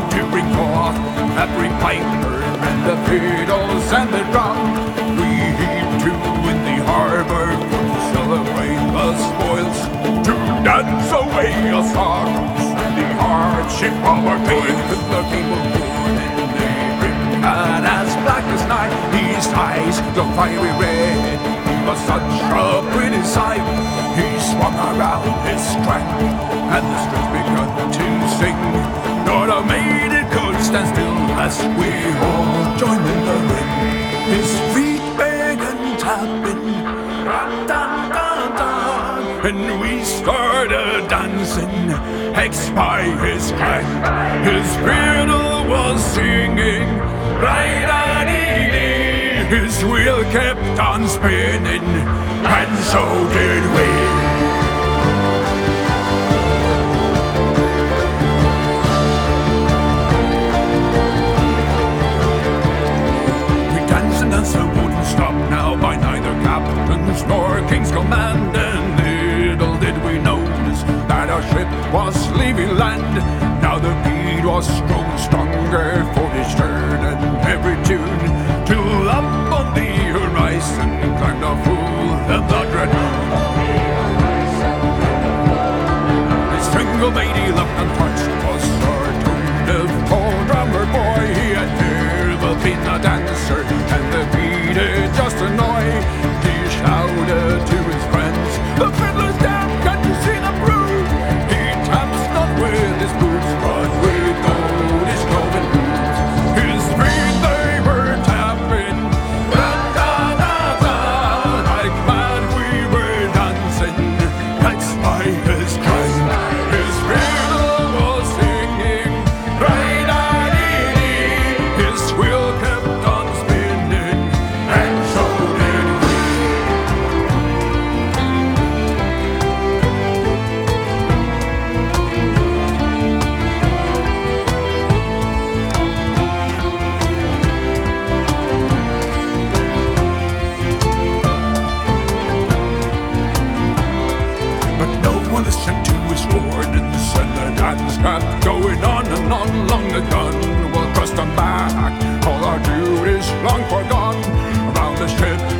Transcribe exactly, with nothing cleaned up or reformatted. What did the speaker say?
to bring forth every piper and the fiddles and the drum. We heave to in the harbor to celebrate the spoils, to dance away our sorrows and the hardship of our toil. With the king was born in April, and as black as night, his eyes the fiery red. He was such a pretty sight. He swung around his strength, and the strings began to sing. Not a maiden could stand still as we all joined in the ring. His feet began tapping, ra-dun-dun-dun, and we started dancing, hexed by his clang. His fiddle was singing, right-a-dee-dee. His wheel kept on spinning, and so did we. We danced and danced and wouldn't stop now by neither captain's nor king's command. And little did we notice that our ship was leaving land. Now the beat was growing stronger for each turn and every tune, till up on the horizon climbed a fool and the dread moon. His single lady left untouched was our tuneful tall drummer boy. He had never been a dancer, and the beat did just annoy. He shouted to his friends, "The fiddler's down, can't you see the groove?" He taps not with his boots, but with gold his golden boots. His feet they were tapping, ra-da-da-da, like mad we were dancing, hexed by his clang. His fiddle was singing, right-a-dee-dee. His wheel kept on spinning, and so did we. But no one listened to his warnings, and the dance kept going on and on. Long the gun will thrust them back, all our duties long forgone. Around the ship